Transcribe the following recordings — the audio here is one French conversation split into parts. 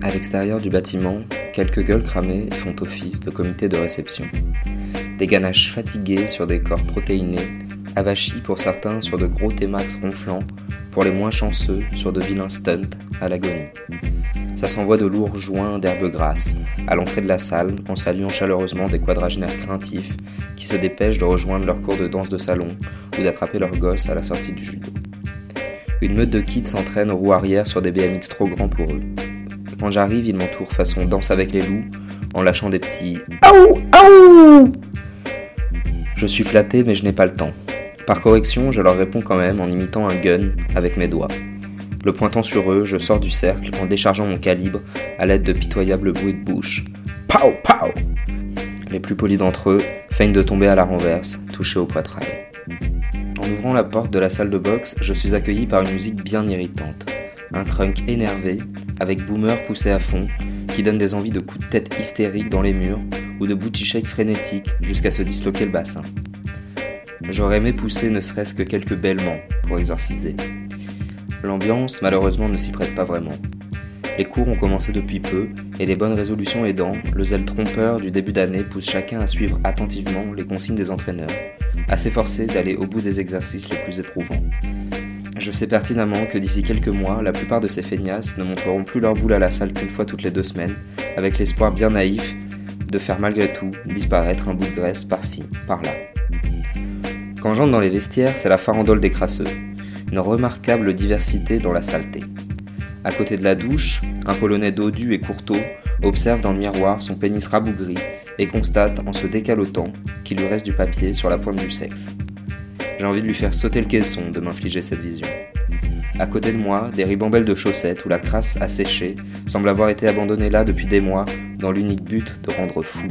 À l'extérieur du bâtiment, quelques gueules cramées font office de comité de réception. Des ganaches fatigués sur des corps protéinés, avachis pour certains sur de gros T-Max ronflants, pour les moins chanceux sur de vilains stunts à l'agonie. Ça s'envoie de lourds joints d'herbes grasses à l'entrée de la salle en saluant chaleureusement des quadragénaires craintifs qui se dépêchent de rejoindre leur cours de danse de salon ou d'attraper leurs gosses à la sortie du judo. Une meute de kids s'entraîne aux roues arrière sur des BMX trop grands pour eux. Quand j'arrive, ils m'entourent façon danse avec les loups, en lâchant des petits « Aouh Aouh !» Je suis flatté, mais je n'ai pas le temps. Par correction, je leur réponds quand même en imitant un gun avec mes doigts. Le pointant sur eux, je sors du cercle en déchargeant mon calibre à l'aide de pitoyables bruits de bouche. Pow pow! Les plus polis d'entre eux feignent de tomber à la renverse, touchés au poitrail. En ouvrant la porte de la salle de boxe, je suis accueilli par une musique bien irritante. Un crunk énervé, avec boomer poussé à fond, qui donne des envies de coups de tête hystériques dans les murs ou de booty shake frénétiques jusqu'à se disloquer le bassin. J'aurais aimé pousser ne serait-ce que quelques bêlements pour exorciser. L'ambiance, malheureusement, ne s'y prête pas vraiment. Les cours ont commencé depuis peu, et les bonnes résolutions aidant, le zèle trompeur du début d'année pousse chacun à suivre attentivement les consignes des entraîneurs, à s'efforcer d'aller au bout des exercices les plus éprouvants. Je sais pertinemment que d'ici quelques mois, la plupart de ces feignasses ne montreront plus leur boule à la salle qu'une fois toutes les 2 semaines, avec l'espoir bien naïf de faire malgré tout disparaître un bout de graisse par-ci, par-là. Quand j'entre dans les vestiaires, c'est la farandole des crasseux. Une remarquable diversité dans la saleté. À côté de la douche, un Polonais dodu et courteau observe dans le miroir son pénis rabougri et constate en se décalotant qu'il lui reste du papier sur la pointe du sexe. J'ai envie de lui faire sauter le caisson de m'infliger cette vision. À côté de moi, des ribambelles de chaussettes où la crasse a séché semblent avoir été abandonnées là depuis des mois dans l'unique but de rendre fou.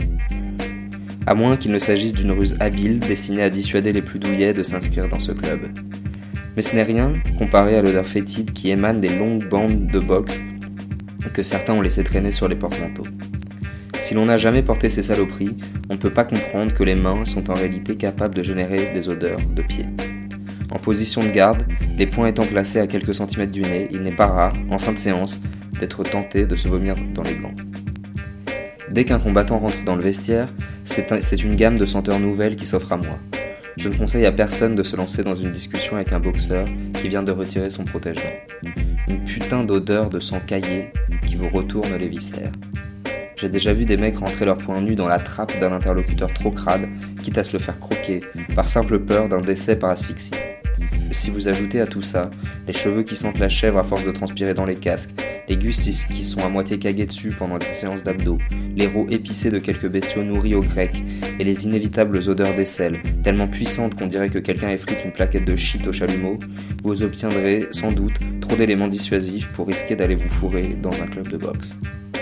À moins qu'il ne s'agisse d'une ruse habile destinée à dissuader les plus douillets de s'inscrire dans ce club. Mais ce n'est rien comparé à l'odeur fétide qui émane des longues bandes de boxe que certains ont laissé traîner sur les porte-manteaux. Si l'on n'a jamais porté ces saloperies, on ne peut pas comprendre que les mains sont en réalité capables de générer des odeurs de pied. En position de garde, les poings étant placés à quelques centimètres du nez, il n'est pas rare, en fin de séance, d'être tenté de se vomir dans les glands. Dès qu'un combattant rentre dans le vestiaire, c'est une gamme de senteurs nouvelles qui s'offre à moi. Je ne conseille à personne de se lancer dans une discussion avec un boxeur qui vient de retirer son protège-dents. Une putain d'odeur de sang caillé qui vous retourne les viscères. J'ai déjà vu des mecs rentrer leurs poings nus dans la trappe d'un interlocuteur trop crade, quitte à se le faire croquer, par simple peur d'un décès par asphyxie. Si vous ajoutez à tout ça, les cheveux qui sentent la chèvre à force de transpirer dans les casques, les gus qui sont à moitié cagués dessus pendant les séances d'abdos, les rots épicés de quelques bestiaux nourris au grec, et les inévitables odeurs d'aisselle, tellement puissantes qu'on dirait que quelqu'un effrite une plaquette de shit au chalumeau, vous obtiendrez, sans doute, trop d'éléments dissuasifs pour risquer d'aller vous fourrer dans un club de boxe.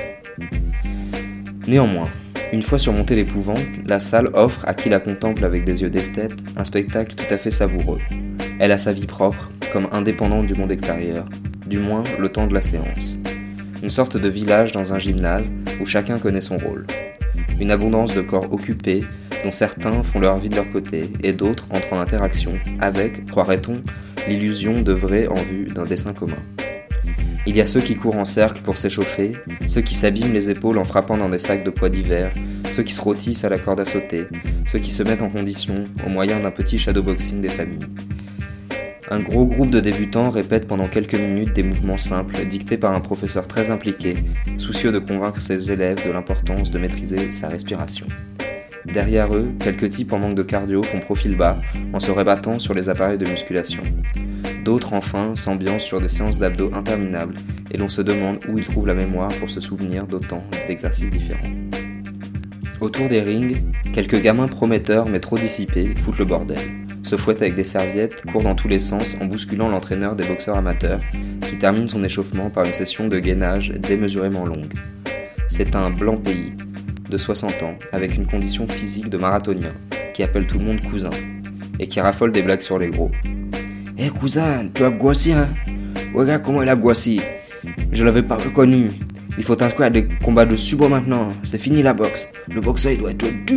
Néanmoins, une fois surmonté l'épouvante, la salle offre à qui la contemple avec des yeux d'esthète un spectacle tout à fait savoureux. Elle a sa vie propre, comme indépendante du monde extérieur, du moins le temps de la séance. Une sorte de village dans un gymnase où chacun connaît son rôle. Une abondance de corps occupés, dont certains font leur vie de leur côté et d'autres entrent en interaction avec, croirait-on, l'illusion d'œuvrer en vue d'un dessein commun. Il y a ceux qui courent en cercle pour s'échauffer, ceux qui s'abîment les épaules en frappant dans des sacs de poids divers, ceux qui se rôtissent à la corde à sauter, ceux qui se mettent en condition au moyen d'un petit shadowboxing des familles. Un gros groupe de débutants répète pendant quelques minutes des mouvements simples dictés par un professeur très impliqué, soucieux de convaincre ses élèves de l'importance de maîtriser sa respiration. Derrière eux, quelques types en manque de cardio font profil bas en se rabattant sur les appareils de musculation. D'autres enfin s'ambiancent sur des séances d'abdos interminables et l'on se demande où ils trouvent la mémoire pour se souvenir d'autant d'exercices différents. Autour des rings, quelques gamins prometteurs mais trop dissipés foutent le bordel, se fouettent avec des serviettes, courent dans tous les sens en bousculant l'entraîneur des boxeurs amateurs qui termine son échauffement par une session de gainage démesurément longue. C'est un blanc pays de 60 ans avec une condition physique de marathonien qui appelle tout le monde cousin et qui raffole des blagues sur les gros. « Hé cousin, tu as grossi hein? Regarde comment il a grossi. Je l'avais pas reconnu. Il faut t'inscrire à des combats de sumo maintenant. C'est fini la boxe. Le boxeur il doit être dur. »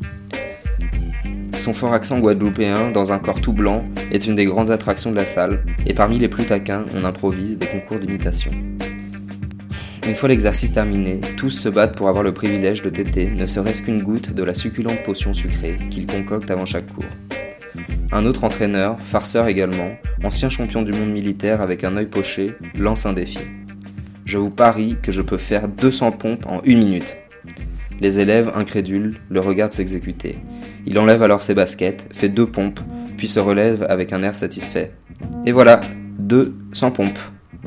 Son fort accent guadeloupéen, dans un corps tout blanc, est une des grandes attractions de la salle, et parmi les plus taquins, on improvise des concours d'imitation. Une fois l'exercice terminé, tous se battent pour avoir le privilège de têter ne serait-ce qu'une goutte de la succulente potion sucrée qu'ils concoctent avant chaque cours. Un autre entraîneur, farceur également, ancien champion du monde militaire avec un œil poché, lance un défi. Je vous parie que je peux faire 200 pompes en 1 minute. Les élèves, incrédules, le regardent s'exécuter. Il enlève alors ses baskets, fait 2 pompes, puis se relève avec un air satisfait. Et voilà, 200 pompes.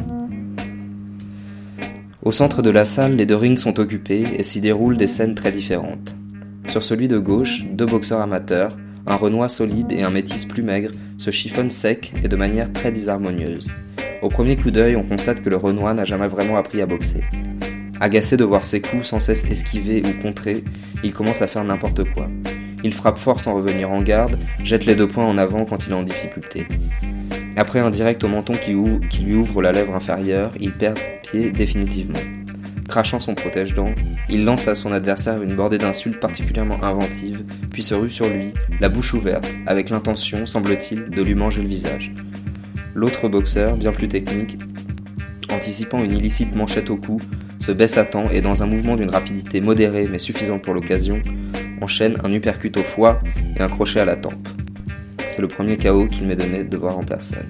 Au centre de la salle, les 2 rings sont occupés et s'y déroulent des scènes très différentes. Sur celui de gauche, 2 boxeurs amateurs, un Renois solide et un métis plus maigre, se chiffonnent sec et de manière très disharmonieuse. Au premier coup d'œil, on constate que le Renois n'a jamais vraiment appris à boxer. Agacé de voir ses coups sans cesse esquivés ou contrés, il commence à faire n'importe quoi. Il frappe fort sans revenir en garde, jette les 2 poings en avant quand il est en difficulté. Après un direct au menton qui lui ouvre la lèvre inférieure, il perd pied définitivement. Crachant son protège-dents, il lance à son adversaire une bordée d'insultes particulièrement inventives, puis se rue sur lui, la bouche ouverte, avec l'intention, semble-t-il, de lui manger le visage. L'autre boxeur, bien plus technique, anticipant une illicite manchette au cou, se baisse à temps et dans un mouvement d'une rapidité modérée mais suffisante pour l'occasion, enchaîne un uppercut au foie et un crochet à la tempe. C'est le premier KO qu'il m'est donné de voir en personne.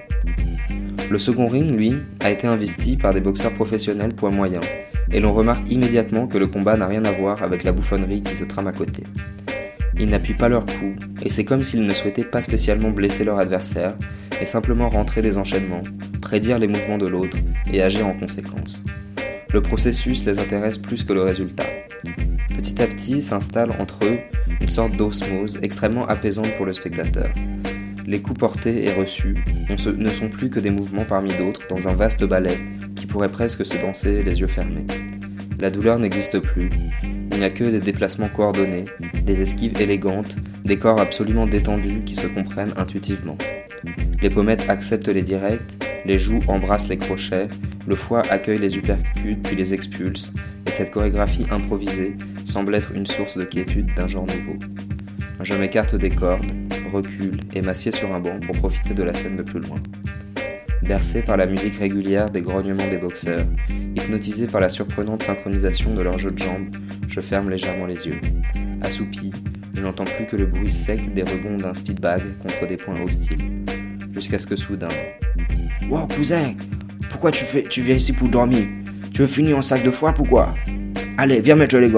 Le second ring, lui, a été investi par des boxeurs professionnels poids moyen, et l'on remarque immédiatement que le combat n'a rien à voir avec la bouffonnerie qui se trame à côté. Ils n'appuient pas leurs coups, et c'est comme s'ils ne souhaitaient pas spécialement blesser leur adversaire, mais simplement rentrer des enchaînements, prédire les mouvements de l'autre, et agir en conséquence. Le processus les intéresse plus que le résultat. Petit à petit s'installe entre eux une sorte d'osmose extrêmement apaisante pour le spectateur. Les coups portés et reçus ne sont plus que des mouvements parmi d'autres dans un vaste ballet qui pourrait presque se danser les yeux fermés. La douleur n'existe plus, il n'y a que des déplacements coordonnés, des esquives élégantes, des corps absolument détendus qui se comprennent intuitivement. Les pommettes acceptent les directs, les joues embrassent les crochets, le foie accueille les uppercuts puis les expulse, et cette chorégraphie improvisée semble être une source de quiétude d'un genre nouveau. Je m'écarte des cordes, recule et m'assieds sur un banc pour profiter de la scène de plus loin. Bercé par la musique régulière des grognements des boxeurs, hypnotisé par la surprenante synchronisation de leur jeu de jambes, je ferme légèrement les yeux. Assoupi, je n'entends plus que le bruit sec des rebonds d'un speedbag contre des points hostiles. Jusqu'à ce que soudain... « Wow, cousin, pourquoi tu viens ici pour dormir? Tu veux finir en sac de foie, pourquoi? Allez, viens mettre les gants. »